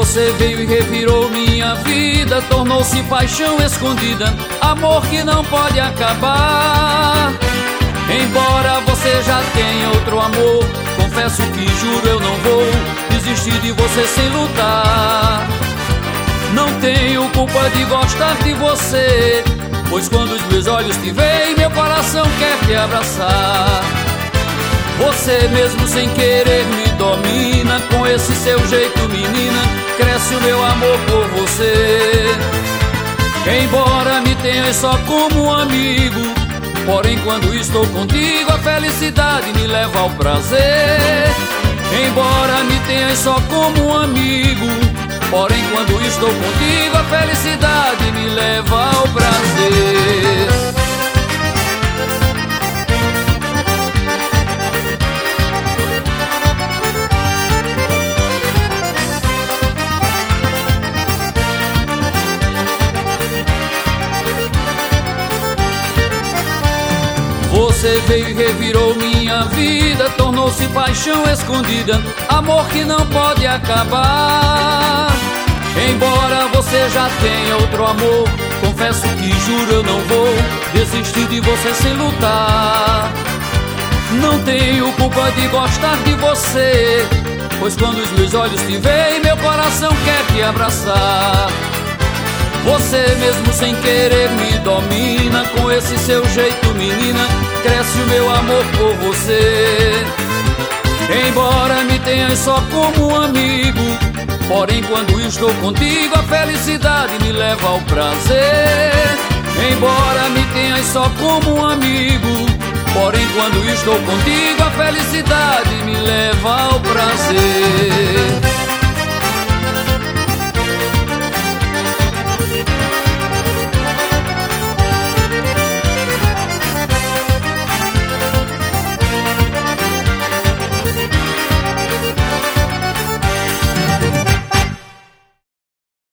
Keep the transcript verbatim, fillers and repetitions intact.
Você veio e revirou minha vida, tornou-se paixão escondida, amor que não pode acabar. Embora você já tenha outro amor, confesso que juro eu não vou desistir de você sem lutar. Não tenho culpa de gostar de você, pois quando os meus olhos te veem, meu coração quer te abraçar. Você mesmo sem querer me domina, com esse seu jeito menina, cresce o meu amor por você. Embora me tenhas só como amigo, porém quando estou contigo a felicidade me leva ao prazer. Embora me tenhas só como amigo, porém quando estou contigo a felicidade me leva ao prazer. Você veio e revirou minha vida, tornou-se paixão escondida, amor que não pode acabar. Embora você já tenha outro amor, confesso que juro eu não vou desistir de você sem lutar. Não tenho culpa de gostar de você, pois quando os meus olhos te veem, meu coração quer te abraçar. Você mesmo sem querer me domina, com esse seu jeito menina, cresce o meu amor por você. Embora me tenhas só como amigo, porém quando estou contigo a felicidade me leva ao prazer. Embora me tenhas só como amigo, porém quando estou contigo a felicidade me leva ao prazer.